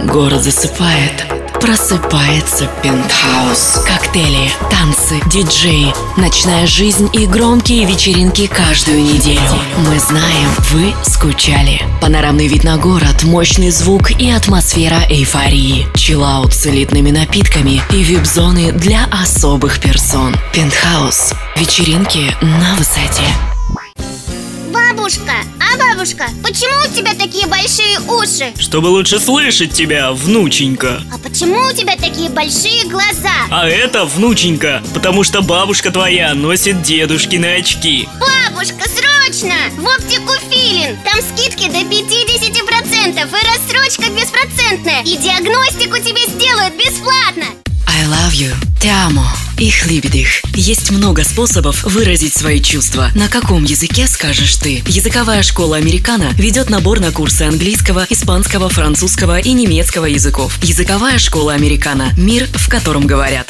Город засыпает, просыпается пентхаус. Коктейли, танцы, диджеи, ночная жизнь и громкие вечеринки каждую неделю. Мы знаем, вы скучали. Панорамный вид на город, мощный звук и атмосфера эйфории. Чиллаут с элитными напитками и вип-зоны для особых персон. Пентхаус. Вечеринки на высоте. Бабушка, почему у тебя такие большие уши? Чтобы лучше слышать тебя, внученька. А почему у тебя такие большие глаза? А это, внученька, потому что бабушка твоя носит дедушкины очки. Бабушка, срочно! В оптику Филин! Там скидки до 50% и рассрочка беспроцентная. И диагностику тебе сделают бесплатно. I love you. Te amo. Ich liebe dich. Есть много способов выразить свои чувства. На каком языке скажешь ты? Языковая школа Американо ведет набор на курсы английского, испанского, французского и немецкого языков. Языковая школа Американо. Мир, в котором говорят.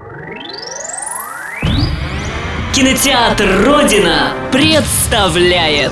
Кинотеатр «Родина» представляет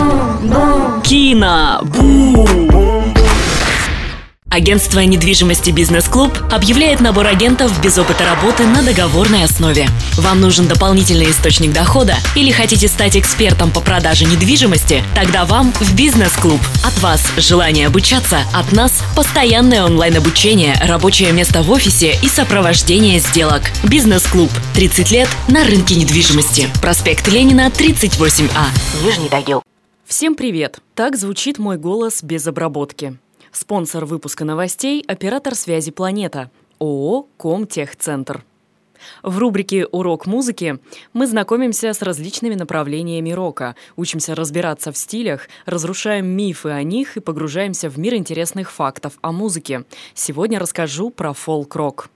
Кино-бум! Агентство недвижимости «Бизнес-клуб» объявляет набор агентов без опыта работы на договорной основе. Вам нужен дополнительный источник дохода или хотите стать экспертом по продаже недвижимости? Тогда вам в «Бизнес-клуб». От вас желание обучаться, от нас постоянное онлайн-обучение, рабочее место в офисе и сопровождение сделок. «Бизнес-клуб». 30 лет на рынке недвижимости. Проспект Ленина, 38А. Нижний Тагил. Всем привет! Так звучит мой голос без обработки. Спонсор выпуска новостей – оператор связи «Планета» ООО «Комтехцентр». В рубрике «Урок музыки» мы знакомимся с различными направлениями рока, учимся разбираться в стилях, разрушаем мифы о них и погружаемся в мир интересных фактов о музыке. Сегодня расскажу про фолк-рок.